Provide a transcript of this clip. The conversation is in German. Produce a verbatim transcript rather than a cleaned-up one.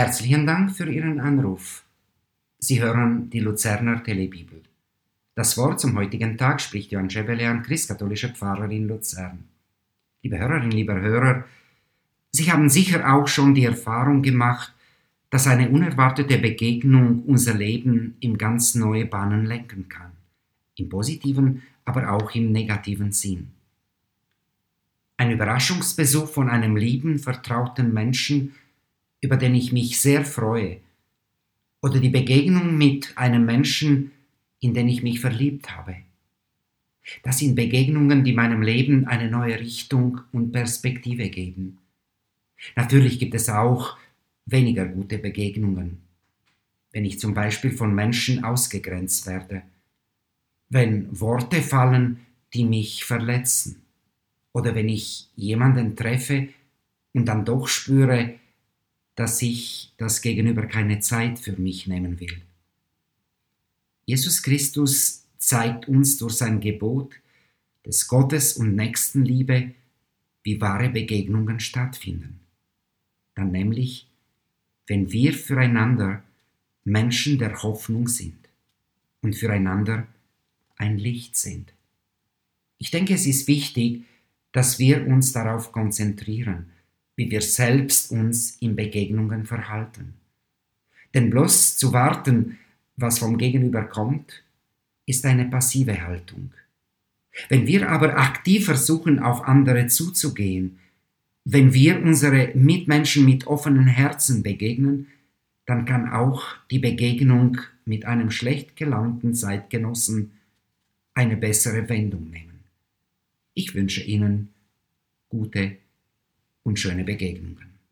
Herzlichen Dank für Ihren Anruf. Sie hören die Luzerner Telebibel. Das Wort zum heutigen Tag spricht Johann Schebelean, christkatholischer Pfarrer in Luzern. Liebe Hörerinnen, lieber Hörer, Sie haben sicher auch schon die Erfahrung gemacht, dass eine unerwartete Begegnung unser Leben in ganz neue Bahnen lenken kann. Im positiven, aber auch im negativen Sinn. Ein Überraschungsbesuch von einem lieben, vertrauten Menschen, über den ich mich sehr freue, oder die Begegnung mit einem Menschen, in den ich mich verliebt habe. Das sind Begegnungen, die meinem Leben eine neue Richtung und Perspektive geben. Natürlich gibt es auch weniger gute Begegnungen, wenn ich zum Beispiel von Menschen ausgegrenzt werde, wenn Worte fallen, die mich verletzen, oder wenn ich jemanden treffe und dann doch spüre, dass ich das Gegenüber keine Zeit für mich nehmen will. Jesus Christus zeigt uns durch sein Gebot des Gottes- und Nächstenliebe, wie wahre Begegnungen stattfinden. Dann nämlich, wenn wir füreinander Menschen der Hoffnung sind und füreinander ein Licht sind. Ich denke, es ist wichtig, dass wir uns darauf konzentrieren, wie wir selbst uns in Begegnungen verhalten. Denn bloß zu warten, was vom Gegenüber kommt, ist eine passive Haltung. Wenn wir aber aktiv versuchen, auf andere zuzugehen, wenn wir unsere Mitmenschen mit offenen Herzen begegnen, dann kann auch die Begegnung mit einem schlecht gelaunten Zeitgenossen eine bessere Wendung nehmen. Ich wünsche Ihnen gute und schöne Begegnungen.